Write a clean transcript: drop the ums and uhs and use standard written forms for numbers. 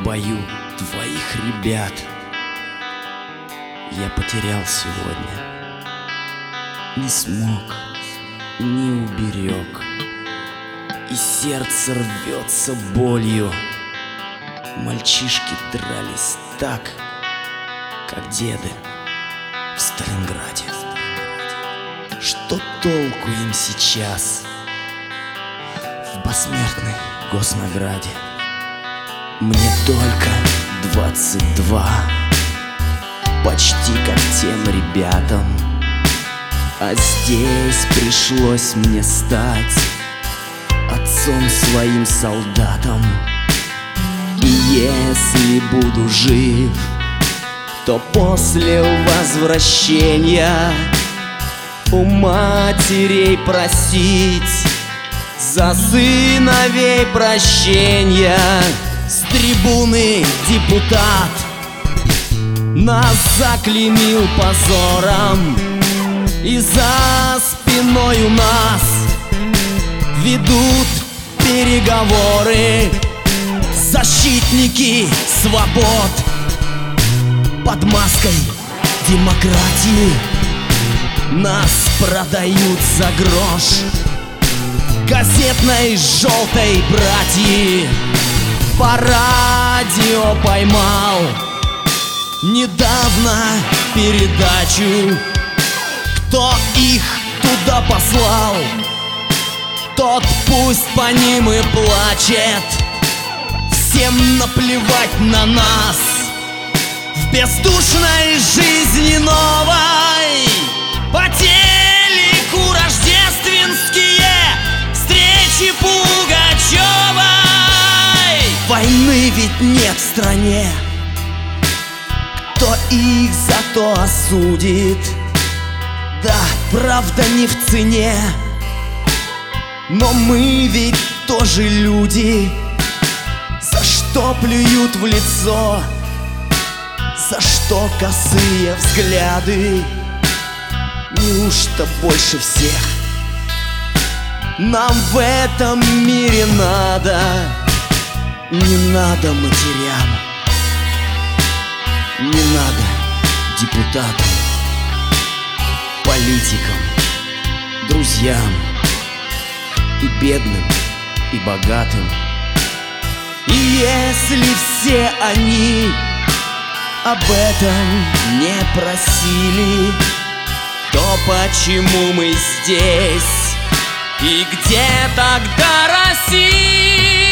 бою твоих ребят я потерял сегодня. Не смог, не уберег, и сердце рвется болью. Мальчишки дрались так, как деды в Сталинграде. Что толку им сейчас в посмертной госнаграде? Мне только 22, почти как тем ребятам, а здесь пришлось мне стать отцом своим солдатам. И если буду жив, то после возвращения у матерей просить за сыновей прощения. С трибуны депутат нас заклеймил позором, и за спиной у нас ведут переговоры защитники свобод. Под маской демократии нас продают за грош газетной желтой братьи. По радио поймал недавно передачу. Кто их туда послал, тот пусть по ним и плачет. Всем наплевать на нас в бездушной жизни новой. По телеку рождественские встречи Пугачевой. Войны ведь нет в стране, кто их за то осудит? Да, правда не в цене, но мы ведь тоже люди. За что плюют в лицо, за что косые взгляды? Неужто больше всех нам в этом мире надо? Не надо матерям, не надо депутатам, политикам, друзьям, и бедным, и богатым. И если все они об этом не просили, то почему мы здесь? И где тогда Россия?